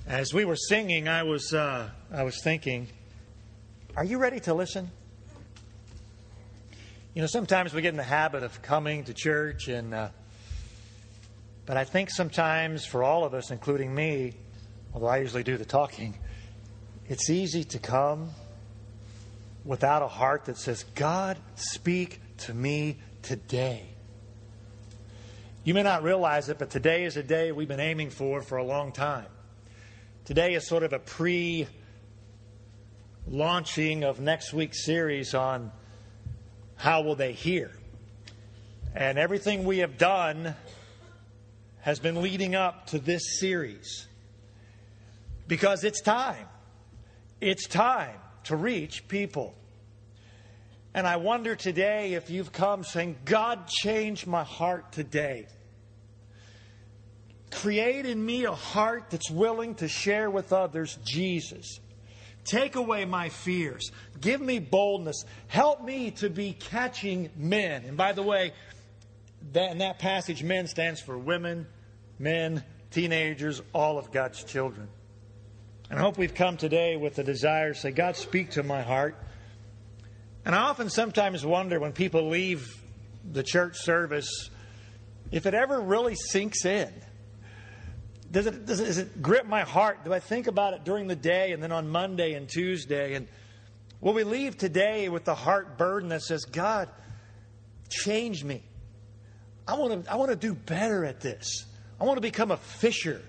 As we were singing, I was thinking, are you ready to listen? You know, sometimes we get in the habit of coming to church, but I think sometimes for all of us, including me, although I usually do the talking, it's easy to come without a heart that says, God, speak to me today. You may not realize it, but today is a day we've been aiming for a long time. Today is sort of a pre-launching of next week's series on how will they hear. And everything we have done has been leading up to this series. Because it's time. It's time to reach people. And I wonder today if you've come saying, God, change my heart today. Create in me a heart that's willing to share with others Jesus. Take away my fears. Give me boldness. Help me to be catching men. And by the way, in that passage, men stands for women, men, teenagers, all of God's children. And I hope we've come today with the desire to say, God, speak to my heart. And I often sometimes wonder when people leave the church service, if it ever really sinks in. Does it grip my heart? Do I think about it during the day and then on Monday and Tuesday? And will we leave today with the heart burden that says, God, change me. I want to do better at this. I want to become a fisher.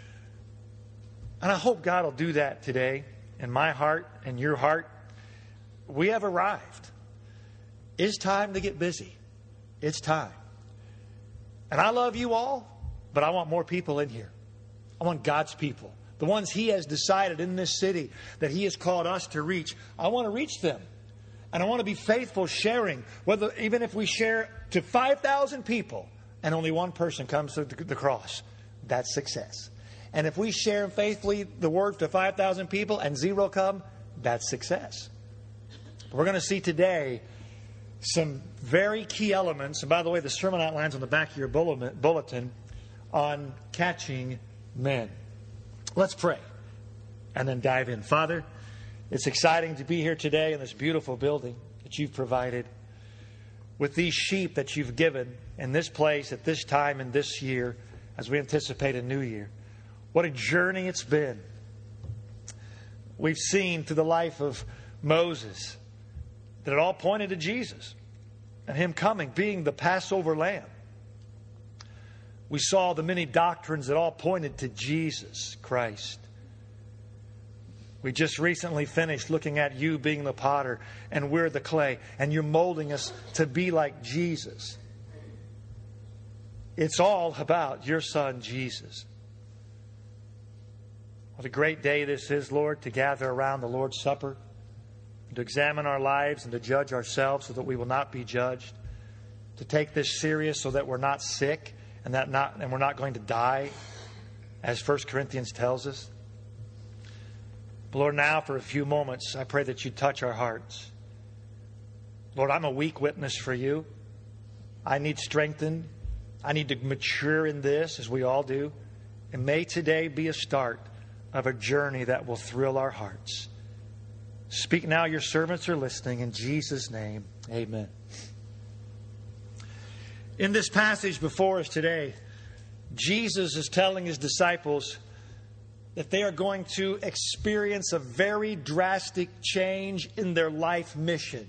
And I hope God will do that today in my heart and your heart. We have arrived. It's time to get busy. It's time. And I love you all, but I want more people in here. I want God's people, the ones He has decided in this city that He has called us to reach. I want to reach them. And I want to be faithful sharing, even if we share to 5,000 people and only one person comes to the cross. That's success. And if we share faithfully the word to 5,000 people and 0 come, that's success. We're going to see today some very key elements. And by the way, the sermon outline's on the back of your bulletin on catching men. Let's pray and then dive in. Father, it's exciting to be here today in this beautiful building that you've provided with these sheep that you've given in this place at this time in this year as we anticipate a new year. What a journey it's been. We've seen through the life of Moses that it all pointed to Jesus and Him coming, being the Passover lamb. We saw the many doctrines that all pointed to Jesus Christ. We just recently finished looking at you being the potter and we're the clay, and you're molding us to be like Jesus. It's all about your Son, Jesus. What a great day this is, Lord, to gather around the Lord's Supper, to examine our lives and to judge ourselves so that we will not be judged, to take this serious so that we're not sick and we're not going to die, as 1 Corinthians tells us. But Lord, now for a few moments, I pray that you touch our hearts. Lord, I'm a weak witness for you. I need strengthened. I need to mature in this, as we all do. And may today be a start of a journey that will thrill our hearts. Speak now, your servants are listening. In Jesus' name, amen. In this passage before us today, Jesus is telling His disciples that they are going to experience a very drastic change in their life mission.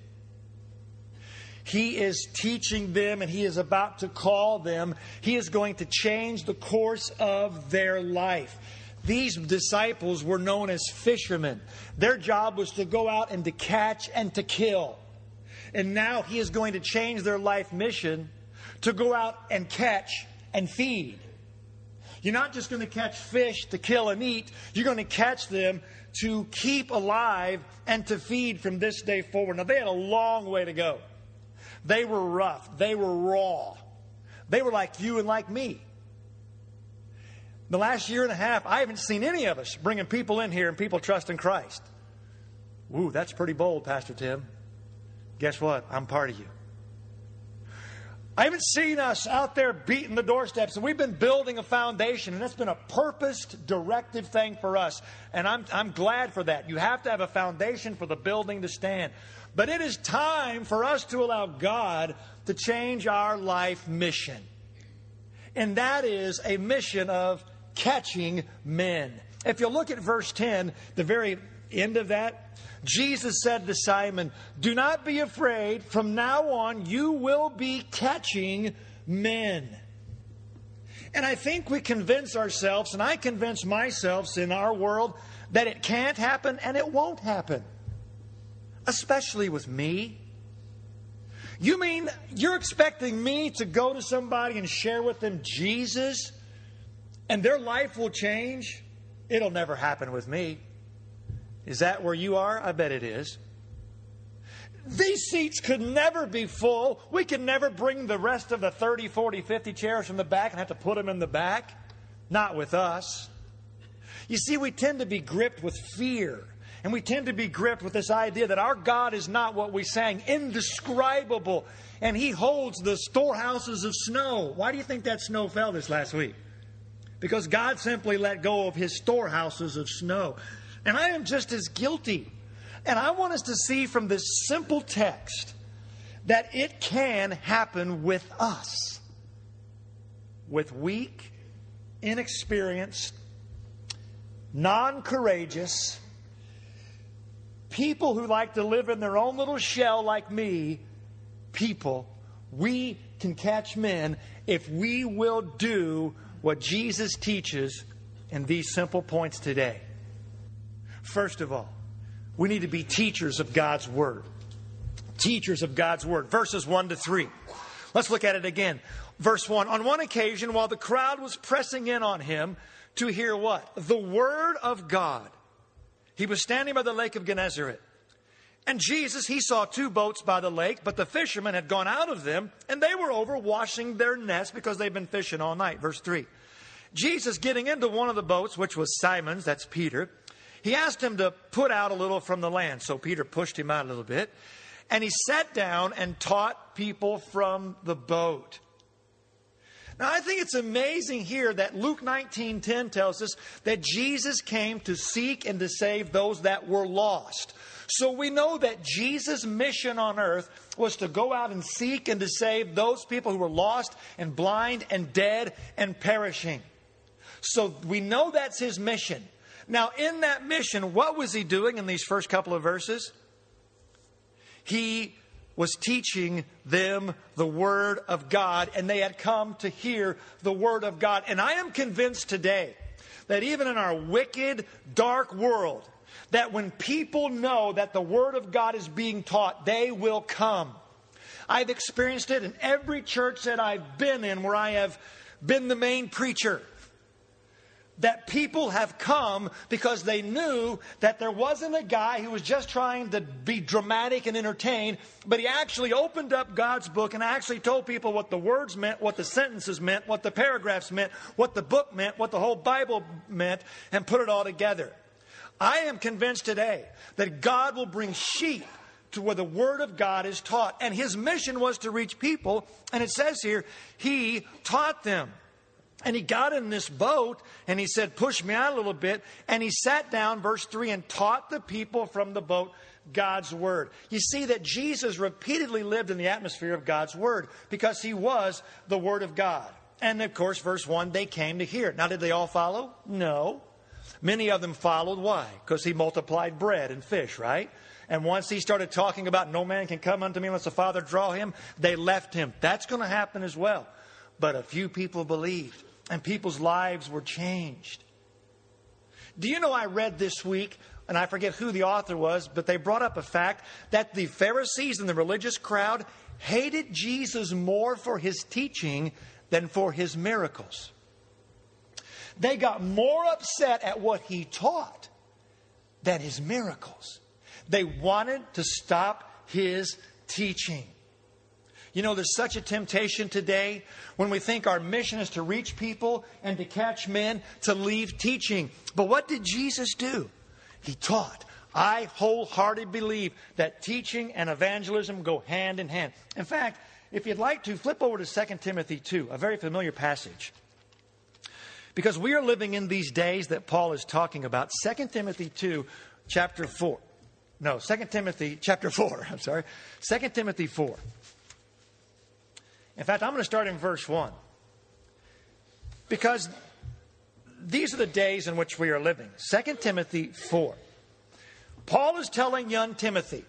He is teaching them and He is about to call them. He is going to change the course of their life. These disciples were known as fishermen. Their job was to go out and to catch and to kill. And now He is going to change their life mission to go out and catch and feed. You're not just going to catch fish to kill and eat. You're going to catch them to keep alive and to feed from this day forward. Now, they had a long way to go. They were rough. They were raw. They were like you and like me. The last year and a half, I haven't seen any of us bringing people in here and people trusting Christ. Ooh, that's pretty bold, Pastor Tim. Guess what? I'm part of you. I haven't seen us out there beating the doorsteps, and we've been building a foundation, and that's been a purposed, directive thing for us. And I'm glad for that. You have to have a foundation for the building to stand. But it is time for us to allow God to change our life mission. And that is a mission of catching men. If you look at verse 10, the very end of that, Jesus said to Simon, "Do not be afraid. From now on, you will be catching men." And I think we convince ourselves, and I convince myself in our world, that it can't happen and it won't happen. Especially with me. You mean you're expecting me to go to somebody and share with them Jesus and their life will change? It'll never happen with me. Is that where you are? I bet it is. These seats could never be full. We could never bring the rest of the 30, 40, 50 chairs from the back and have to put them in the back. Not with us. You see, we tend to be gripped with fear. And we tend to be gripped with this idea that our God is not what we sang, indescribable. And He holds the storehouses of snow. Why do you think that snow fell this last week? Because God simply let go of His storehouses of snow. And I am just as guilty. And I want us to see from this simple text that it can happen with us. With weak, inexperienced, non-courageous people who like to live in their own little shell like me, people, we can catch men if we will do what Jesus teaches in these simple points today. First of all, we need to be teachers of God's Word. Teachers of God's Word. Verses 1 to 3. Let's look at it again. Verse 1. On one occasion, while the crowd was pressing in on Him to hear what? The Word of God. He was standing by the lake of Gennesaret. And Jesus, He saw two boats by the lake, but the fishermen had gone out of them, and they were over washing their nets because they'd been fishing all night. Verse 3. Jesus, getting into one of the boats, which was Simon's, that's Peter, He asked him to put out a little from the land. So Peter pushed him out a little bit. And He sat down and taught people from the boat. Now, I think it's amazing here that Luke 19:10 tells us that Jesus came to seek and to save those that were lost. So we know that Jesus' mission on earth was to go out and seek and to save those people who were lost and blind and dead and perishing. So we know that's His mission. Now, in that mission, what was He doing in these first couple of verses? He was teaching them the Word of God, and they had come to hear the Word of God. And I am convinced today that even in our wicked, dark world, that when people know that the Word of God is being taught, they will come. I've experienced it in every church that I've been in where I have been the main preacher. That people have come because they knew that there wasn't a guy who was just trying to be dramatic and entertain, but he actually opened up God's book and actually told people what the words meant, what the sentences meant, what the paragraphs meant, what the book meant, what the whole Bible meant, and put it all together. I am convinced today that God will bring sheep to where the Word of God is taught. And His mission was to reach people, and it says here, He taught them. And He got in this boat and He said, push me out a little bit. And He sat down, verse 3, and taught the people from the boat God's Word. You see that Jesus repeatedly lived in the atmosphere of God's Word because He was the Word of God. And of course, verse 1, they came to hear it. Now, did they all follow? No. Many of them followed. Why? Because He multiplied bread and fish, right? And once He started talking about no man can come unto me unless the Father draw him, they left Him. That's going to happen as well. But a few people believed. And people's lives were changed. Do you know I read this week, and I forget who the author was, but they brought up a fact that the Pharisees and the religious crowd hated Jesus more for His teaching than for His miracles. They got more upset at what He taught than His miracles. They wanted to stop His teaching. You know, there's such a temptation today when we think our mission is to reach people and to catch men to leave teaching. But what did Jesus do? He taught. I wholeheartedly believe that teaching and evangelism go hand in hand. In fact, if you'd like to, flip over to 2 Timothy 2, a very familiar passage. Because we are living in these days that Paul is talking about. 2 Timothy 2, chapter 4. No, 2 Timothy chapter 4. I'm sorry. 2 Timothy 4. In fact, I'm going to start in verse 1. Because these are the days in which we are living. 2 Timothy 4. Paul is telling young Timothy,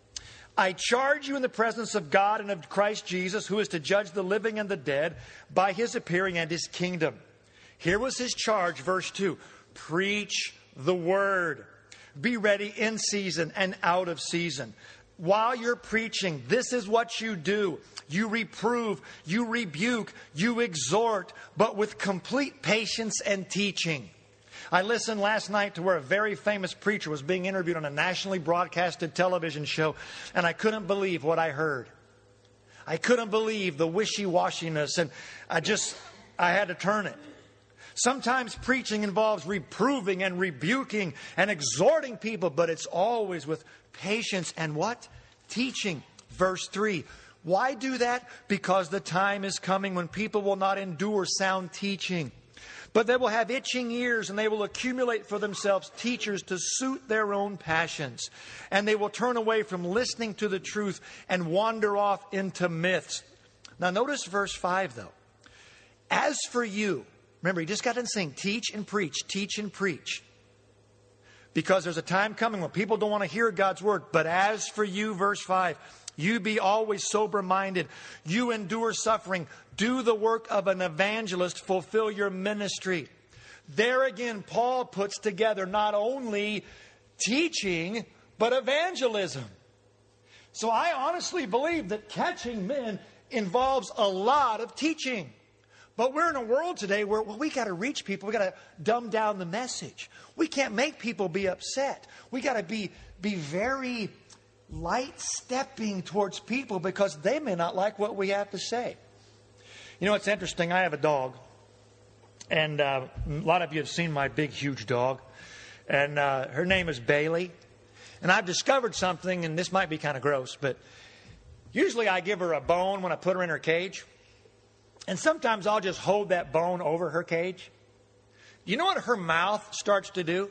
I charge you in the presence of God and of Christ Jesus, who is to judge the living and the dead by his appearing and his kingdom. Here was his charge, verse 2. Preach the word. Be ready in season and out of season. While you're preaching, this is what you do. You reprove, you rebuke, you exhort, but with complete patience and teaching. I listened last night to where a very famous preacher was being interviewed on a nationally broadcasted television show, and I couldn't believe what I heard. I couldn't believe the wishy-washiness, and I had to turn it. Sometimes preaching involves reproving and rebuking and exhorting people, but it's always with patience and what? Teaching. Verse 3. Why do that? Because the time is coming when people will not endure sound teaching, but they will have itching ears, and they will accumulate for themselves teachers to suit their own passions. And they will turn away from listening to the truth and wander off into myths. Now notice verse 5 though. As for you, remember, he just got done saying, teach and preach, teach and preach. Because there's a time coming when people don't want to hear God's word. But as for you, verse 5, you be always sober-minded. You endure suffering. Do the work of an evangelist. Fulfill your ministry. There again, Paul puts together not only teaching, but evangelism. So I honestly believe that catching men involves a lot of teaching. But we're in a world today where, we got to reach people. We got to dumb down the message. We can't make people be upset. We got to be very light-stepping towards people because they may not like what we have to say. You know, it's interesting. I have a dog. And a lot of you have seen my big, huge dog. And her name is Bailey. And I've discovered something, and this might be kind of gross, but usually I give her a bone when I put her in her cage. And sometimes I'll just hold that bone over her cage. You know what her mouth starts to do?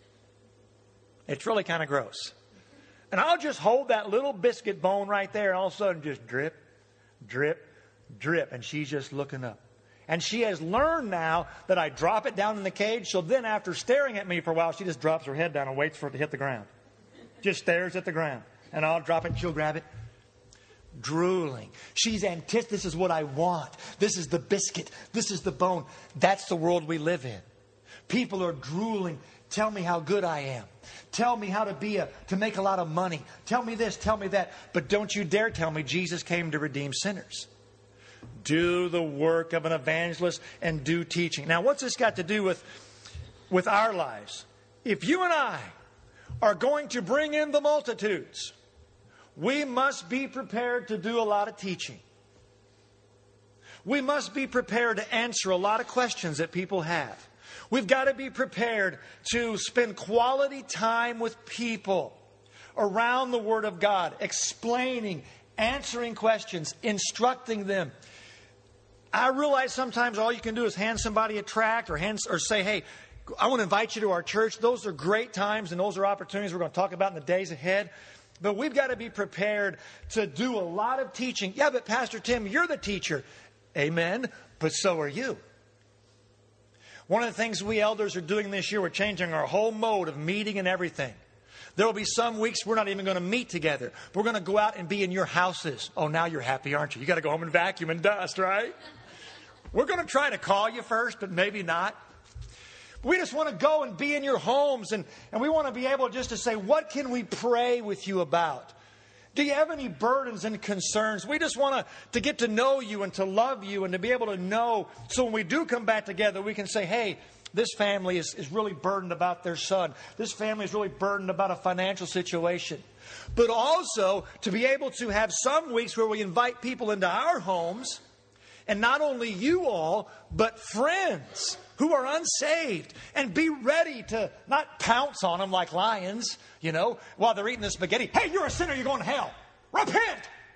It's really kind of gross. And I'll just hold that little biscuit bone right there, and all of a sudden just drip, drip, drip. And she's just looking up. And she has learned now that I drop it down in the cage. So then after staring at me for a while, she just drops her head down and waits for it to hit the ground. Just stares at the ground. And I'll drop it and she'll grab it. Drooling. This is what I want. This is the biscuit. This is the bone. That's the world we live in. People are drooling. Tell me how good I am. Tell me how to make a lot of money. Tell me this, tell me that. But don't you dare tell me Jesus came to redeem sinners. Do the work of an evangelist and do teaching. Now, what's this got to do with our lives? If you and I are going to bring in the multitudes, we must be prepared to do a lot of teaching. We must be prepared to answer a lot of questions that people have. We've got to be prepared to spend quality time with people around the Word of God, explaining, answering questions, instructing them. I realize sometimes all you can do is hand somebody a tract or say, hey, I want to invite you to our church. Those are great times and those are opportunities we're going to talk about in the days ahead. But we've got to be prepared to do a lot of teaching. Yeah, but Pastor Tim, you're the teacher. Amen. But so are you. One of the things we elders are doing this year, we're changing our whole mode of meeting and everything. There will be some weeks we're not even going to meet together. We're going to go out and be in your houses. Oh, now you're happy, aren't you? You got to go home and vacuum and dust, right? We're going to try to call you first, but maybe not. We just want to go and be in your homes, and we want to be able just to say, what can we pray with you about? Do you have any burdens and concerns? We just want to get to know you and to love you and to be able to know. So when we do come back together, we can say, hey, this family is really burdened about their son. This family is really burdened about a financial situation. But also to be able to have some weeks where we invite people into our homes, and not only you all, but friends who are unsaved, and be ready to not pounce on them like lions, while they're eating the spaghetti. Hey, you're a sinner, you're going to hell. Repent!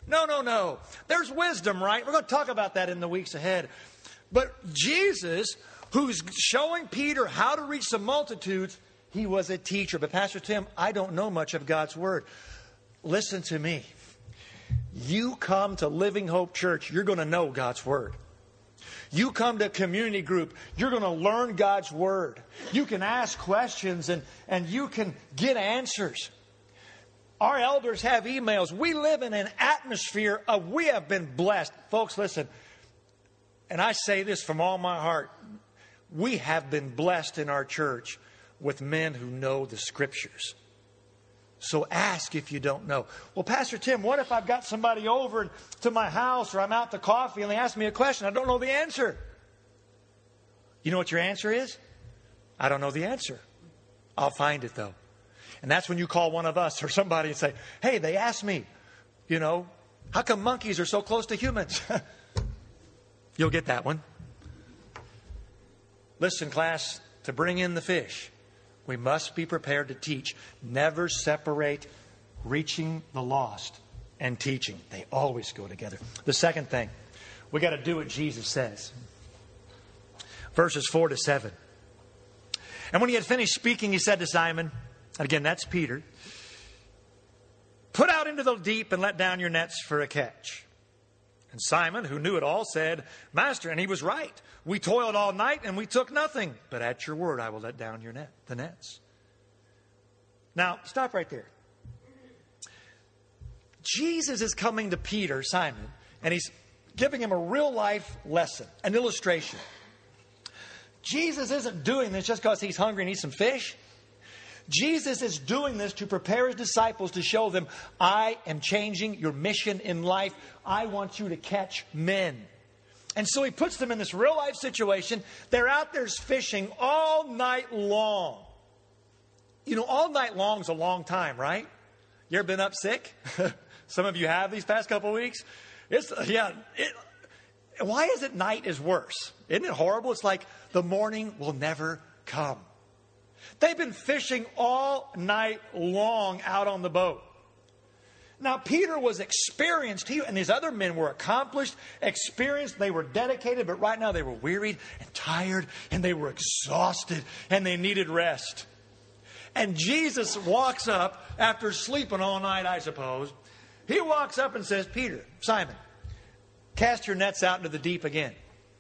No. There's wisdom, right? We're going to talk about that in the weeks ahead. But Jesus, who's showing Peter how to reach the multitudes, he was a teacher. But Pastor Tim, I don't know much of God's Word. Listen to me. You come to Living Hope Church, you're going to know God's Word. You come to a community group, you're going to learn God's Word. You can ask questions and you can get answers. Our elders have emails. We live in an atmosphere of we have been blessed. Folks, listen, and I say this from all my heart. We have been blessed in our church with men who know the Scriptures. So ask if you don't know. Well, Pastor Tim, what if I've got somebody over to my house or I'm out to coffee and they ask me a question? I don't know the answer. You know what your answer is? I don't know the answer. I'll find it, though. And that's when you call one of us or somebody and say, hey, they asked me, how come monkeys are so close to humans? You'll get that one. Listen, class, to bring in the fish, we must be prepared to teach. Never separate reaching the lost and teaching. They always go together. The second thing, we got to do what Jesus says. Verses 4-7. And when he had finished speaking, he said to Simon, again, that's Peter, put out into the deep and let down your nets for a catch. And Simon, who knew it all, said, Master, and he was right. We toiled all night and we took nothing. But at your word, I will let down the nets. Now, stop right there. Jesus is coming to Peter, Simon, and he's giving him a real life lesson, an illustration. Jesus isn't doing this just because he's hungry and needs some fish. Jesus is doing this to prepare his disciples to show them, I am changing your mission in life. I want you to catch men. And so he puts them in this real life situation. They're out there fishing all night long. All night long is a long time, right? You ever been up sick? Some of you have these past couple of weeks. Why is it night is worse? Isn't it horrible? It's like the morning will never come. They've been fishing all night long out on the boat. Now, Peter was experienced. He and these other men were accomplished, experienced. They were dedicated, but right now they were wearied and tired, and they were exhausted, and they needed rest. And Jesus walks up after sleeping all night, I suppose. He walks up and says, Peter, Simon, cast your nets out into the deep again.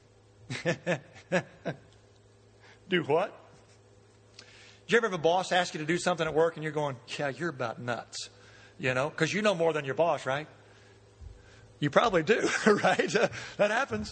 Do what? Did you ever have a boss ask you to do something at work and you're going, yeah, you're about nuts, because you know more than your boss, right? You probably do, right? That happens.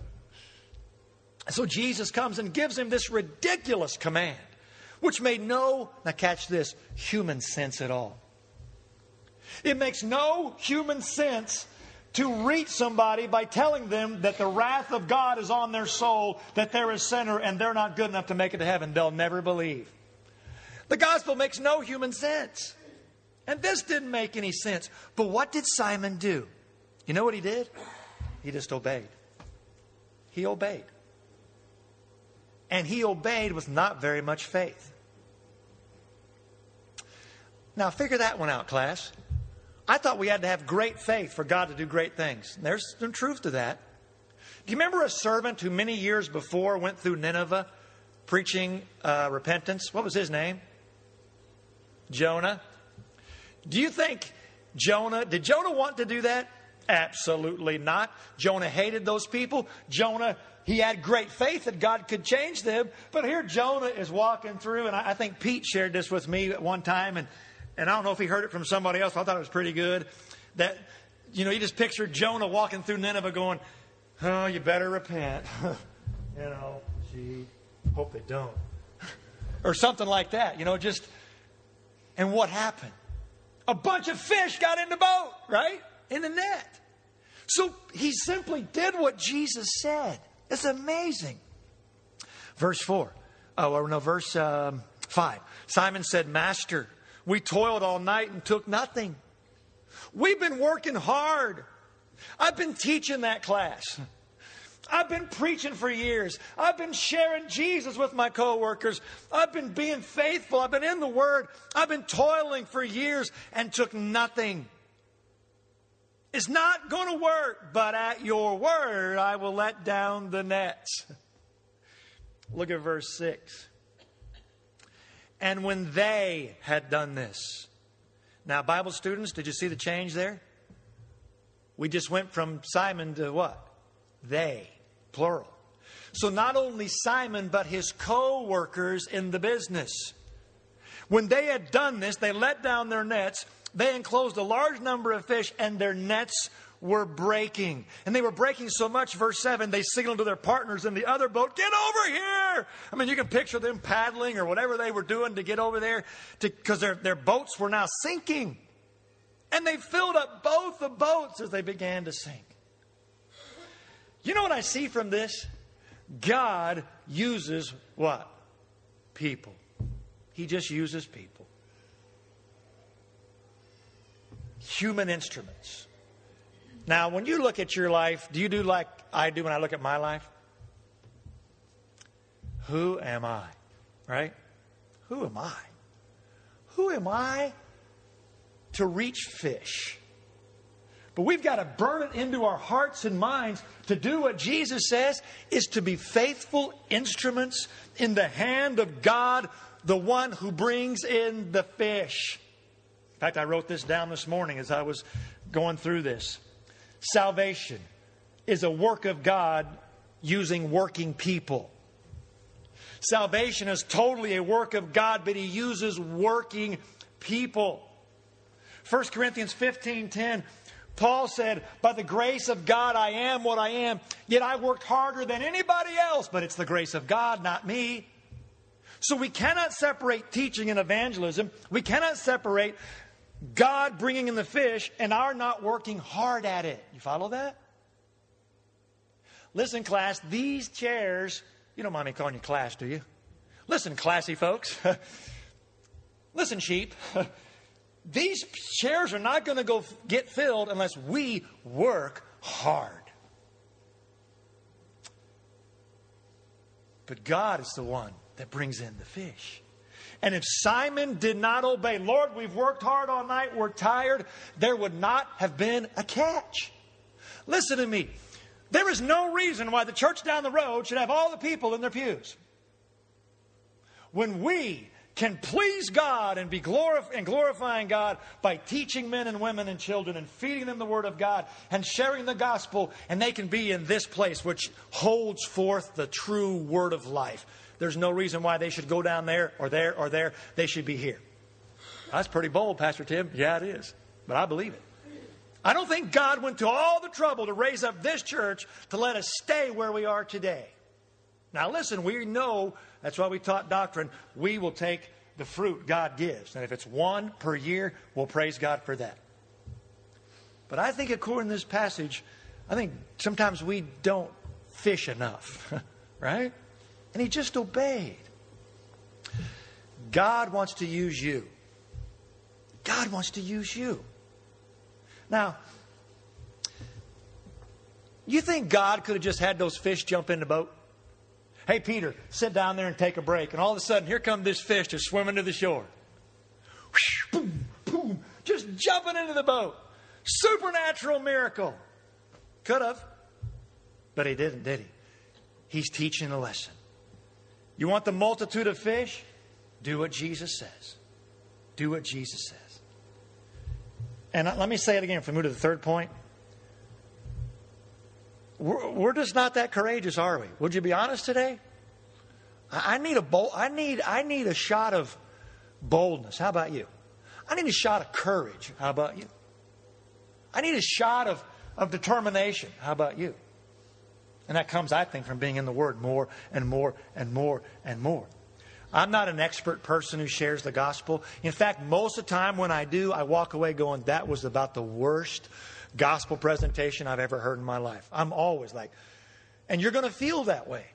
So Jesus comes and gives him this ridiculous command, which made now catch this, human sense at all. It makes no human sense to reach somebody by telling them that the wrath of God is on their soul, that they're a sinner and they're not good enough to make it to heaven. They'll never believe. The gospel makes no human sense. And this didn't make any sense. But what did Simon do? You know what he did? He just obeyed. He obeyed. And he obeyed with not very much faith. Now figure that one out, class. I thought we had to have great faith for God to do great things. And there's some truth to that. Do you remember a servant who many years before went through Nineveh preaching repentance? What was his name? Jonah. Do you think did Jonah want to do that? Absolutely not. Jonah hated those people. He had great faith that God could change them. But here Jonah is walking through, and I think Pete shared this with me at one time, and I don't know if he heard it from somebody else, but I thought it was pretty good. That, you just pictured Jonah walking through Nineveh going, oh, you better repent. Gee, hope they don't. Or something like that, and what happened? A bunch of fish got in the boat, right? In the net. So he simply did what Jesus said. It's amazing. Verse 5. Simon said, Master, we toiled all night and took nothing. We've been working hard. I've been teaching that class. I've been preaching for years. I've been sharing Jesus with my coworkers. I've been being faithful. I've been in the Word. I've been toiling for years and took nothing. is not going to work, but at your word I will let down the nets. Look at verse 6. And when they had done this. Now, Bible students, did you see the change there? We just went from Simon to what? They, plural. So not only Simon, but his co-workers in the business. When they had done this, they let down their nets. They enclosed a large number of fish, and their nets were breaking. And they were breaking so much, verse 7, they signaled to their partners in the other boat, get over here! I mean, you can picture them paddling or whatever they were doing to get over there, because their boats were now sinking. And they filled up both the boats as they began to sink. You know what I see from this? God uses what? People. He just uses people. Human instruments. Now, when you look at your life, do you do like I do when I look at my life? Who am I? Right? Who am I? Who am I to reach fish? But we've got to burn it into our hearts and minds to do what Jesus says is to be faithful instruments in the hand of God, the one who brings in the fish. In fact, I wrote this down this morning as I was going through this. Salvation is a work of God using working people. Salvation is totally a work of God, but He uses working people. 1 Corinthians 15:10, Paul said, by the grace of God I am what I am, yet I worked harder than anybody else, but it's the grace of God, not me. So we cannot separate teaching and evangelism. We cannot separate God bringing in the fish and our not working hard at it. You follow that? Listen, class, these chairs, you don't mind me calling you class, do you? Listen, classy folks. Listen, sheep. These chairs are not going to go get filled unless we work hard. But God is the one that brings in the fish. And if Simon did not obey, Lord, we've worked hard all night, we're tired, there would not have been a catch. Listen to me. There is no reason why the church down the road should have all the people in their pews. When we can please God and be glorifying God by teaching men and women and children and feeding them the Word of God and sharing the gospel, and they can be in this place which holds forth the true Word of life. There's no reason why they should go down there or there or there. They should be here. That's pretty bold, Pastor Tim. Yeah, it is. But I believe it. I don't think God went to all the trouble to raise up this church to let us stay where we are today. Now listen, we know, that's why we taught doctrine, we will take the fruit God gives. And if it's one per year, we'll praise God for that. But I think according to this passage, I think sometimes we don't fish enough. Right? And he just obeyed. God wants to use you. God wants to use you. Now, you think God could have just had those fish jump in the boat? Hey, Peter, sit down there and take a break. And all of a sudden, here comes this fish just swimming to the shore. Whoosh, boom, boom, just jumping into the boat. Supernatural miracle. Could have. But he didn't, did he? He's teaching a lesson. You want the multitude of fish? Do what Jesus says. Do what Jesus says. And let me say it again if we move to the third point. We're just not that courageous, are we? Would you be honest today? I need a shot of boldness. How about you? I need a shot of courage. How about you? I need a shot of determination. How about you? And that comes, I think, from being in the Word more and more and more and more. I'm not an expert person who shares the gospel. In fact, most of the time when I do, I walk away going, that was about the worst gospel presentation I've ever heard in my life. I'm always like, and you're going to feel that way.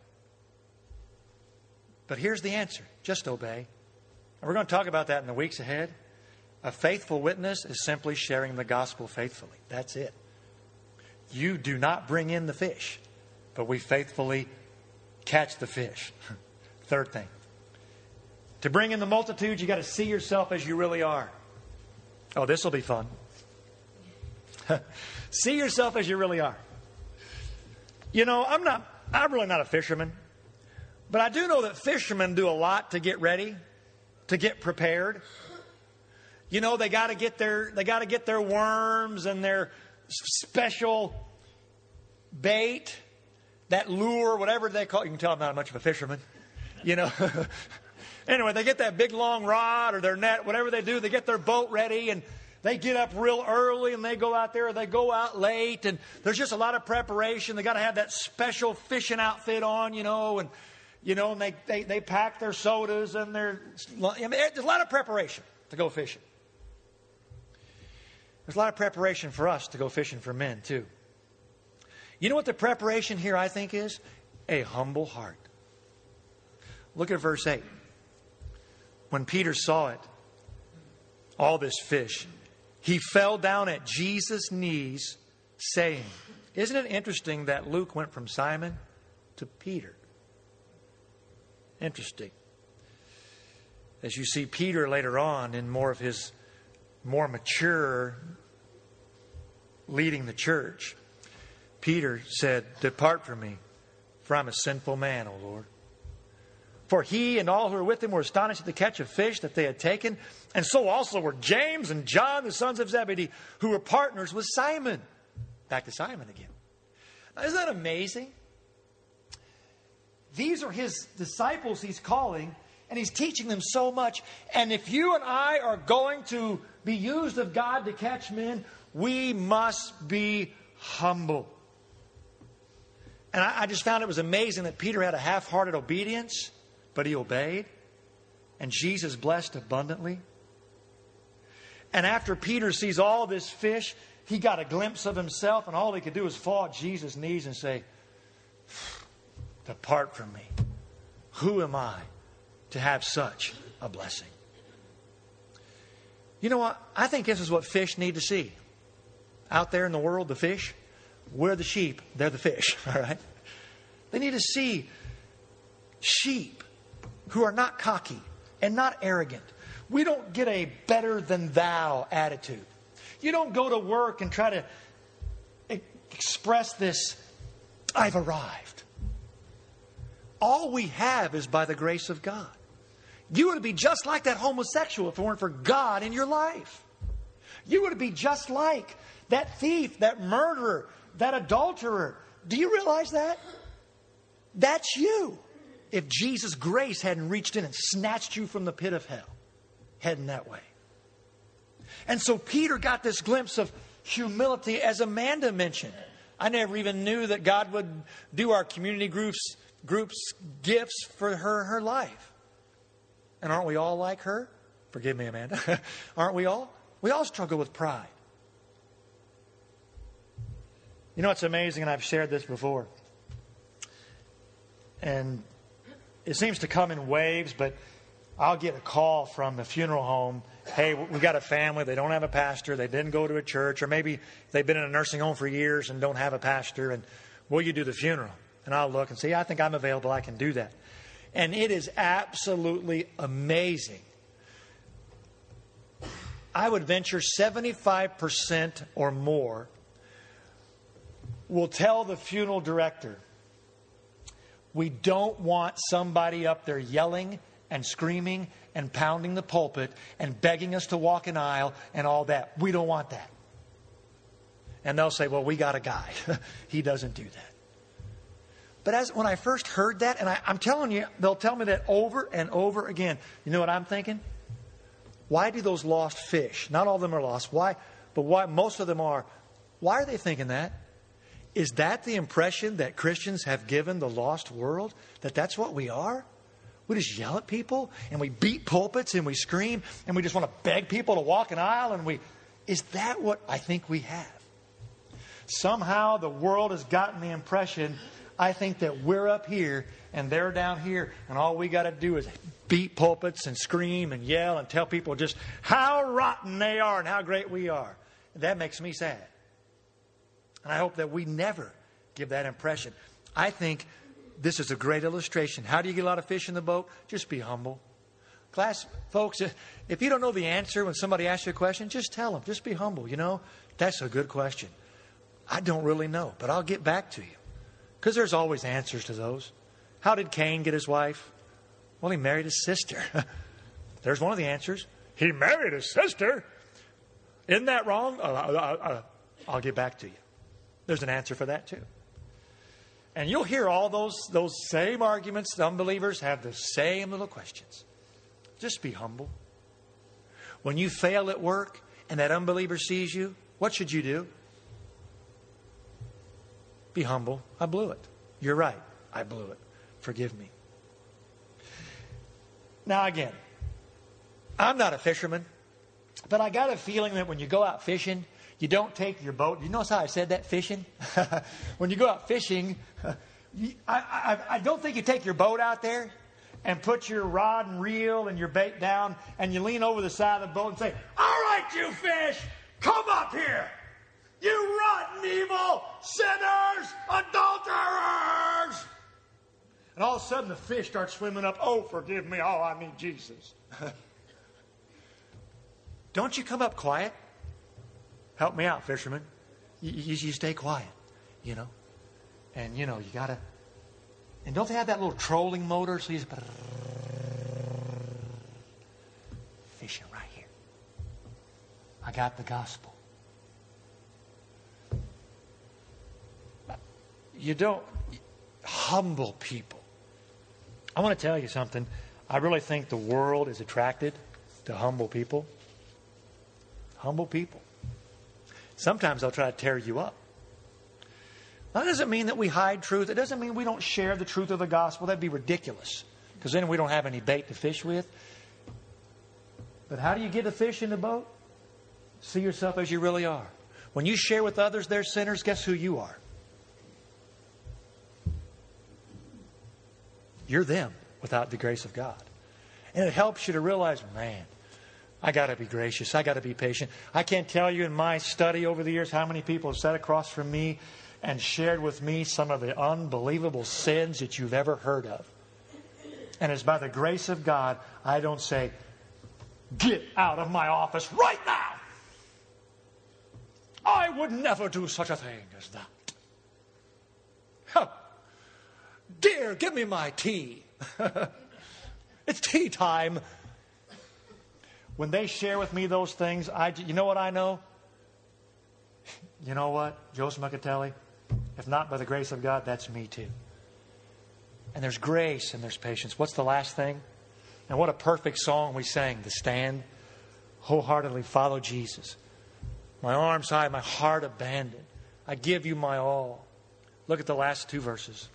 But here's the answer. Just obey. And we're going to talk about that in the weeks ahead. A faithful witness is simply sharing the gospel faithfully. That's it. You do not bring in the fish, but we faithfully catch the fish. Third thing. To bring in the multitudes, you got to see yourself as you really are. Oh, this will be fun. See yourself as you really are. You know, I'm really not a fisherman, but I do know that fishermen do a lot to get ready, to get prepared. You know, they got to get their worms and their special bait, that lure, whatever they call it. You can tell I'm not much of a fisherman, you know. Anyway, they get that big long rod or their net, whatever they do, they get their boat ready and they get up real early and they go out there, or they go out late, and there's just a lot of preparation. They got to have that special fishing outfit on, and they pack their sodas and there's a lot of preparation to go fishing. There's a lot of preparation for us to go fishing for men too. You know what the preparation here I think is? A humble heart. Look at verse 8. When Peter saw it, all this fish, he fell down at Jesus' knees, saying, isn't it interesting that Luke went from Simon to Peter? Interesting. As you see Peter later on in more of his more mature leading the church, Peter said, depart from me, for I'm a sinful man, O Lord. For he and all who were with him were astonished at the catch of fish that they had taken. And so also were James and John, the sons of Zebedee, who were partners with Simon. Back to Simon again. Now, isn't that amazing? These are his disciples he's calling, and he's teaching them so much. And if you and I are going to be used of God to catch men, we must be humble. And I just found it was amazing that Peter had a half-hearted obedience, but he obeyed. And Jesus blessed abundantly. And after Peter sees all this fish, he got a glimpse of himself, and all he could do was fall at Jesus' knees and say, depart from me. Who am I to have such a blessing? You know what? I think this is what fish need to see. Out there in the world, the fish, we're the sheep, they're the fish, all right? They need to see sheep who are not cocky and not arrogant. We don't get a better than thou attitude. You don't go to work and try to express this, I've arrived. All we have is by the grace of God. You would be just like that homosexual if it weren't for God in your life. You would be just like that thief, that murderer, that adulterer. Do you realize that? That's you. If Jesus' grace hadn't reached in and snatched you from the pit of hell, heading that way. And so Peter got this glimpse of humility, as Amanda mentioned. I never even knew that God would do our community groups gifts for her life. And aren't we all like her? Forgive me, Amanda. Aren't we all? We all struggle with pride. You know, it's amazing, and I've shared this before. And it seems to come in waves, but I'll get a call from the funeral home. Hey, we got a family. They don't have a pastor. They didn't go to a church. Or maybe they've been in a nursing home for years and don't have a pastor. And will you do the funeral? And I'll look and say, yeah, I think I'm available. I can do that. And it is absolutely amazing. I would venture 75% or more will tell the funeral director, we don't want somebody up there yelling and screaming and pounding the pulpit and begging us to walk an aisle and all that. We don't want that. And they'll say, well, we got a guy. He doesn't do that. But when I first heard that, and I'm telling you, they'll tell me that over and over again. You know what I'm thinking? Why do those lost fish, not all of them are lost, why? But why most of them are, why are they thinking that? Is that the impression that Christians have given the lost world? That that's what we are? We just yell at people and we beat pulpits and we scream and we just want to beg people to walk an aisle and is that what I think we have? Somehow the world has gotten the impression, I think, that we're up here and they're down here and all we got to do is beat pulpits and scream and yell and tell people just how rotten they are and how great we are. That makes me sad. And I hope that we never give that impression. I think this is a great illustration. How do you get a lot of fish in the boat? Just be humble. Class, folks, if you don't know the answer when somebody asks you a question, just tell them. Just be humble. You know, that's a good question. I don't really know, but I'll get back to you. Because there's always answers to those. How did Cain get his wife? Well, he married his sister. There's one of the answers. He married his sister. Isn't that wrong? I'll get back to you. There's an answer for that too. And you'll hear all those same arguments. The unbelievers have the same little questions. Just be humble. When you fail at work and that unbeliever sees you, what should you do? Be humble. I blew it. You're right. I blew it. Forgive me. Now again, I'm not a fisherman, but I got a feeling that when you go out fishing, you don't take your boat. You notice how I said that, fishing? When you go out fishing, I don't think you take your boat out there and put your rod and reel and your bait down and you lean over the side of the boat and say, all right, you fish, come up here. You rotten, evil sinners, adulterers. And all of a sudden the fish starts swimming up. Oh, forgive me. Oh, I mean Jesus. Don't you come up quiet? Help me out, fisherman. You stay quiet, you know. And, you know, you got to... And don't they have that little trolling motor? So you just... Fishing right here. I got the gospel. You don't... Humble people. I want to tell you something. I really think the world is attracted to humble people. Humble people. Sometimes they'll try to tear you up. That doesn't mean that we hide truth. It doesn't mean we don't share the truth of the gospel. That'd be ridiculous. Because then we don't have any bait to fish with. But how do you get a fish in the boat? See yourself as you really are. When you share with others their sinners, guess who you are? You're them without the grace of God. And it helps you to realize, man, I got to be gracious. I got to be patient. I can't tell you in my study over the years how many people have sat across from me and shared with me some of the unbelievable sins that you've ever heard of. And it's by the grace of God, I don't say, get out of my office right now. I would never do such a thing as that. Huh. Dear, give me my tea. It's tea time. When they share with me those things, you know what I know? You know what, Joseph Mucatelli? If not by the grace of God, that's me too. And there's grace and there's patience. What's the last thing? And what a perfect song we sang, The Stand. Wholeheartedly follow Jesus. My arms high, my heart abandoned. I give you my all. Look at the last two verses.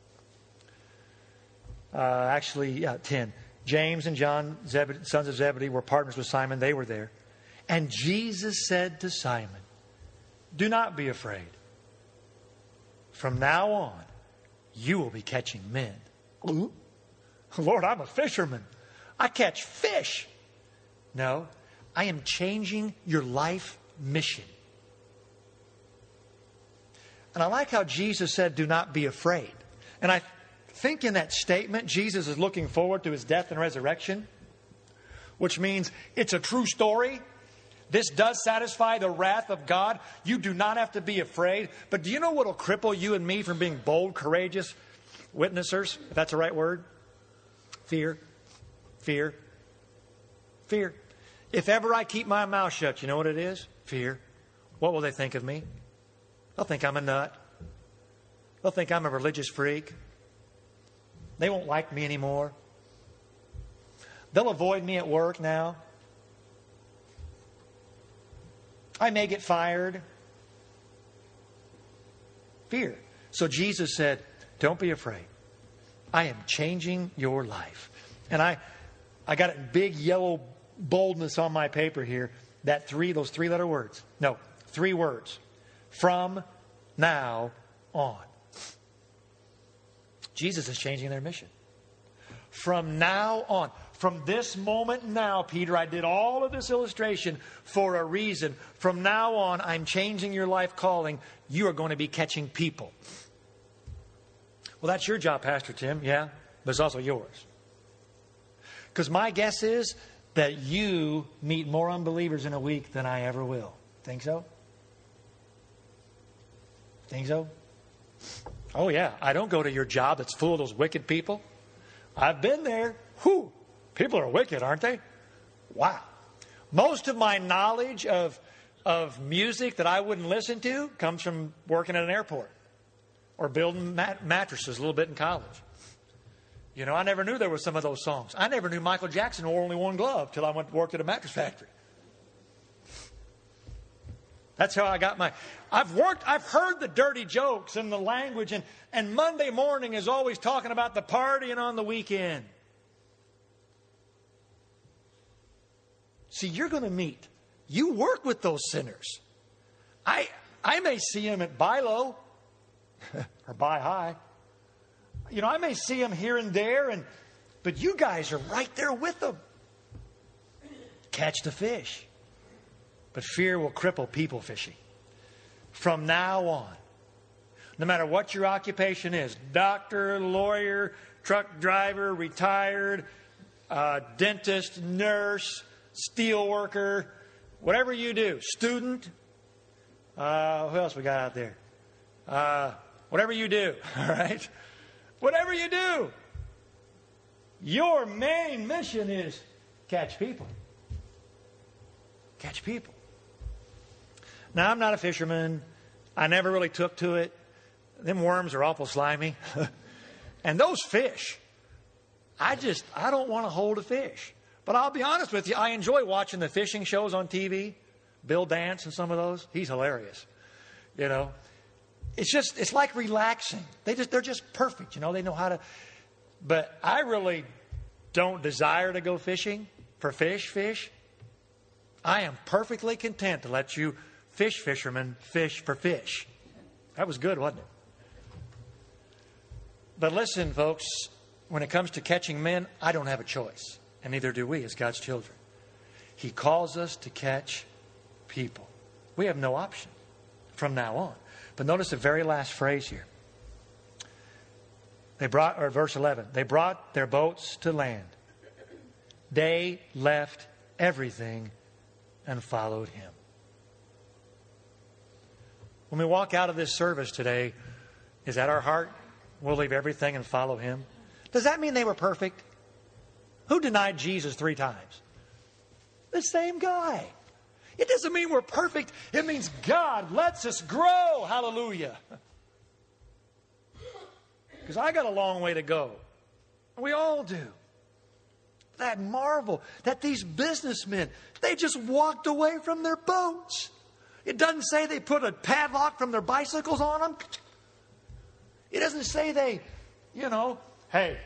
10. James and John, sons of Zebedee, were partners with Simon. They were there. And Jesus said to Simon, do not be afraid. From now on, you will be catching men. Ooh. Lord, I'm a fisherman. I catch fish. No, I am changing your life mission. And I like how Jesus said, do not be afraid. And I think in that statement, Jesus is looking forward to his death and resurrection, which means it's a true story. This does satisfy the wrath of God. You do not have to be afraid. But do you know what will cripple you and me from being bold, courageous witnessers? If that's the right word. Fear. Fear. Fear. If ever I keep my mouth shut, you know what it is? Fear. What will they think of me? They'll think I'm a nut. They'll think I'm a religious freak. They won't like me anymore. They'll avoid me at work now. I may get fired. Fear. So Jesus said, don't be afraid. I am changing your life. And I got it in big yellow boldness on my paper here. Those 3-letter words. No, 3 words. From now on. Jesus is changing their mission. From now on. From this moment now, Peter, I did all of this illustration for a reason. From now on, I'm changing your life calling. You are going to be catching people. Well, that's your job, Pastor Tim. Yeah, but it's also yours. Because my guess is that you meet more unbelievers in a week than I ever will. Think so? Think so? Oh, yeah. I don't go to your job that's full of those wicked people. I've been there. Whew. People are wicked, aren't they? Wow. Most of my knowledge of music that I wouldn't listen to comes from working at an airport or building mattresses a little bit in college. You know, I never knew there were some of those songs. I never knew Michael Jackson wore only one glove till I went to work at a mattress factory. That's how I got my... I've heard the dirty jokes and the language, and Monday morning is always talking about the partying on the weekend. See, you're going to meet. You work with those sinners. I may see them at Bi-Low or Bi-High. You know, I may see them here and there, but you guys are right there with them. Catch the fish. But fear will cripple people fishing. From now on, no matter what your occupation is, doctor, lawyer, truck driver, retired, dentist, nurse, steel worker, whatever you do, student, who else we got out there? Whatever you do, all right? Whatever you do, your main mission is catch people. Catch people. Now, I'm not a fisherman. I never really took to it. Them worms are awful slimy. And those fish, I don't want to hold a fish. But I'll be honest with you, I enjoy watching the fishing shows on TV. Bill Dance and some of those. He's hilarious. You know, it's like relaxing. They're just perfect. You know, they know how to. But I really don't desire to go fishing for fish. I am perfectly content to let you fishermen fish for fish. That was good, wasn't it? But listen, folks, when it comes to catching men, I don't have a choice. And neither do we as God's children. He calls us to catch people. We have no option from now on. But notice the very last phrase here. Verse 11, they brought their boats to land. They left everything and followed him. When we walk out of this service today, is that our heart? We'll leave everything and follow him. Does that mean they were perfect? Who denied Jesus 3 times? The same guy. It doesn't mean we're perfect. It means God lets us grow. Hallelujah. Because I got a long way to go. We all do. That marvel that these businessmen, they just walked away from their boats. It doesn't say they put a padlock from their bicycles on them. It doesn't say they, hey,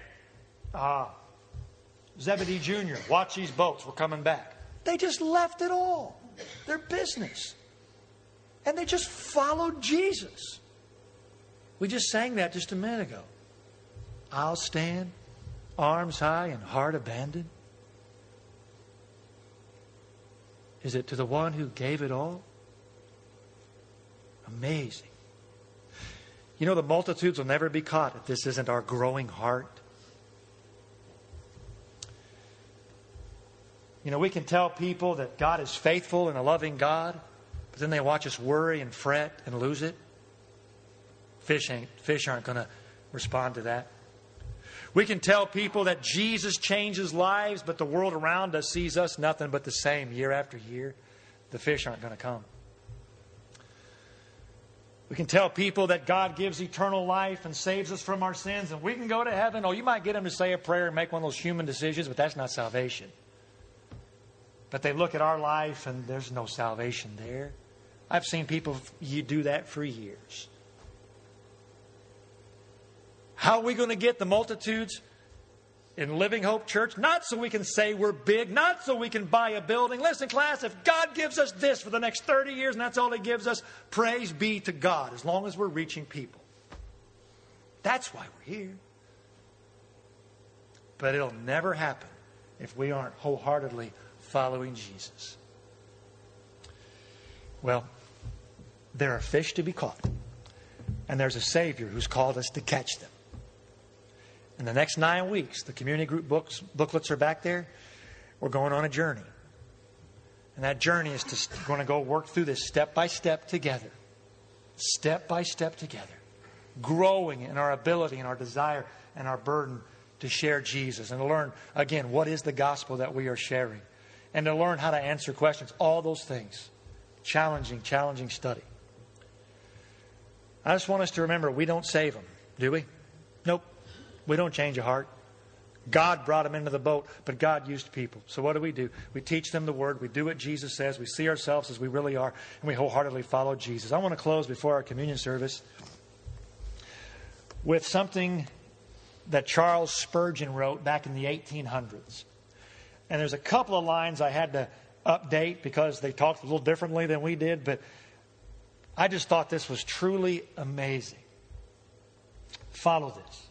Zebedee Jr., watch these boats. We're coming back. They just left it all. Their business. And they just followed Jesus. We just sang that just a minute ago. I'll stand, arms high and heart abandoned. Is it to the one who gave it all? Amazing. You know, the multitudes will never be caught if this isn't our growing heart. You know, we can tell people that God is faithful and a loving God, but then they watch us worry and fret and lose it. Fish aren't going to respond to that. We can tell people that Jesus changes lives, but the world around us sees us nothing but the same year after year. The fish aren't going to come. We can tell people that God gives eternal life and saves us from our sins, and we can go to heaven. Oh, you might get them to say a prayer and make one of those human decisions, but that's not salvation. But they look at our life and there's no salvation there. I've seen people do that for years. How are we going to get the multitudes in Living Hope Church? Not so we can say we're big, not so we can buy a building. Listen, class, if God gives us this for the next 30 years and that's all He gives us, praise be to God, as long as we're reaching people. That's why we're here. But it'll never happen if we aren't wholeheartedly following Jesus. Well, there are fish to be caught. And there's a Savior who's called us to catch them. In the next 9 weeks, the community group booklets are back there. We're going on a journey. And that journey is going to go work through this step by step together. Step by step together. Growing in our ability and our desire and our burden to share Jesus. And to learn, again, what is the gospel that we are sharing. And to learn how to answer questions. All those things. Challenging study. I just want us to remember, we don't save them, do we? Nope. We don't change a heart. God brought them into the boat, but God used people. So what do? We teach them the Word. We do what Jesus says. We see ourselves as we really are, and we wholeheartedly follow Jesus. I want to close before our communion service with something that Charles Spurgeon wrote back in the 1800s. And there's a couple of lines I had to update because they talked a little differently than we did, but I just thought this was truly amazing. Follow this.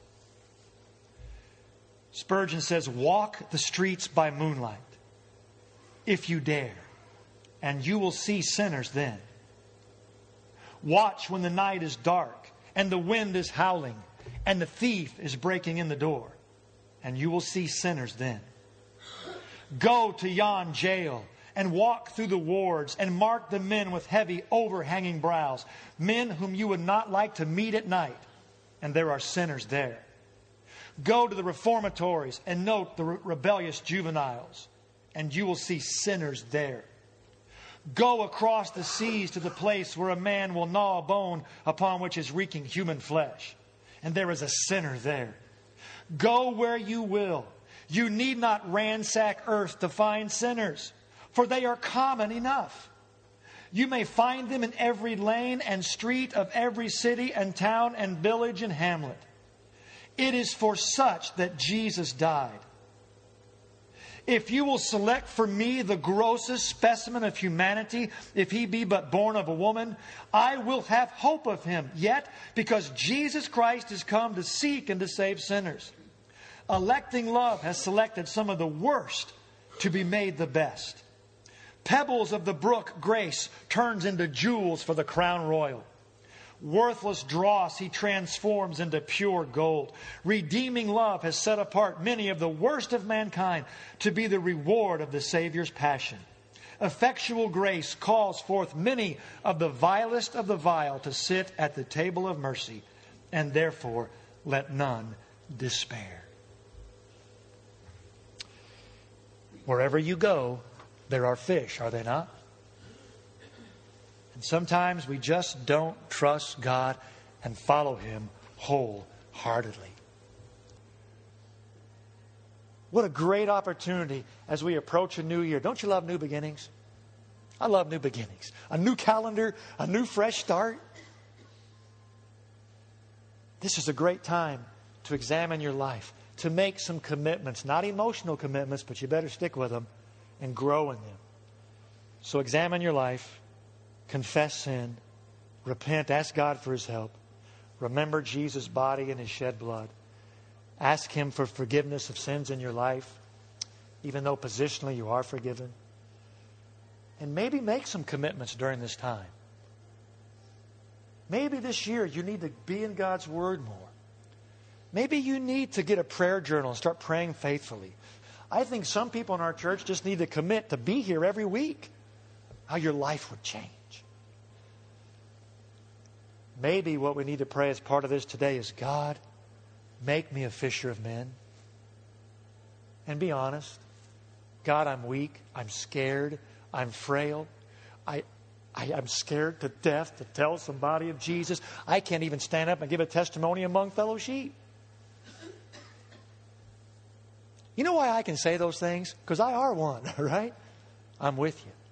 Spurgeon says, walk the streets by moonlight, if you dare, and you will see sinners then. Watch when the night is dark, and the wind is howling, and the thief is breaking in the door, and you will see sinners then. Go to yon jail, and walk through the wards, and mark the men with heavy, overhanging brows, men whom you would not like to meet at night, and there are sinners there. Go to the reformatories and note the rebellious juveniles, and you will see sinners there. Go across the seas to the place where a man will gnaw a bone upon which is reeking human flesh, and there is a sinner there. Go where you will. You need not ransack earth to find sinners, for they are common enough. You may find them in every lane and street of every city and town and village and hamlet. It is for such that Jesus died. If you will select for me the grossest specimen of humanity, if he be but born of a woman, I will have hope of him. Yet, because Jesus Christ is come to seek and to save sinners. Electing love has selected some of the worst to be made the best. Pebbles of the brook grace turns into jewels for the crown royal. Worthless dross he transforms into pure gold. Redeeming love has set apart many of the worst of mankind to be the reward of the Savior's passion. Effectual grace calls forth many of the vilest of the vile to sit at the table of mercy, and therefore let none despair. Wherever you go, there are fish, are they not? And sometimes we just don't trust God and follow Him wholeheartedly. What a great opportunity as we approach a new year. Don't you love new beginnings? I love new beginnings. A new calendar, a new fresh start. This is a great time to examine your life, to make some commitments, not emotional commitments, but you better stick with them and grow in them. So examine your life. Confess sin, repent, ask God for His help. Remember Jesus' body and His shed blood. Ask Him for forgiveness of sins in your life, even though positionally you are forgiven. And maybe make some commitments during this time. Maybe this year you need to be in God's Word more. Maybe you need to get a prayer journal and start praying faithfully. I think some people in our church just need to commit to be here every week. How your life would change. Maybe what we need to pray as part of this today is, God, make me a fisher of men. And be honest. God, I'm weak. I'm scared. I'm frail. I'm scared to death to tell somebody of Jesus. I can't even stand up and give a testimony among fellow sheep. You know why I can say those things? Because I are one, right? I'm with you.